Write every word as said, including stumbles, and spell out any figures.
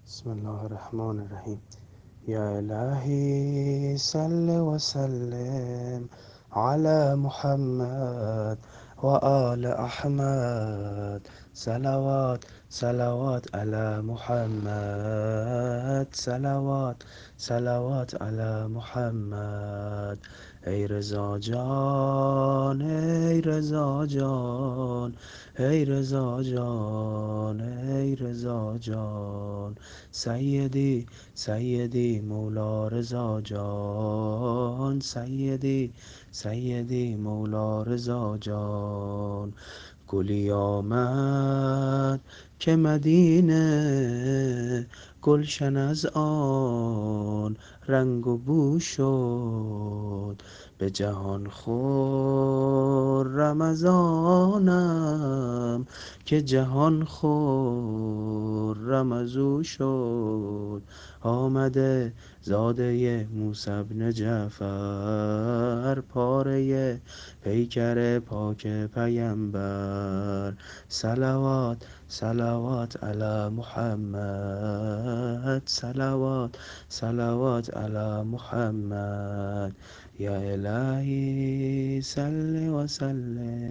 بسم الله الرحمن الرحیم. یا الهی صل و سلم علی محمد و آل احمد. صلوات صلوات علی محمد، صلوات صلوات علی محمد. ای رضا جان، ای رضا جان، ای رضا جان، ای رضا جان. سیدی سیدی مولا رضا جان، سیدی سیدی مولا رضا جان. گلی آمد که مدینه گلشن از آن رنگ و بو شد. به جهان خرم از آنم که جهان خرم از او شد. آمده زاده موسی بن جعفر، پاره پیکر پاک پیمبر. صلوات صلوات علی محمد، صلوات صلوات علی محمد. یا الهی صل و سلم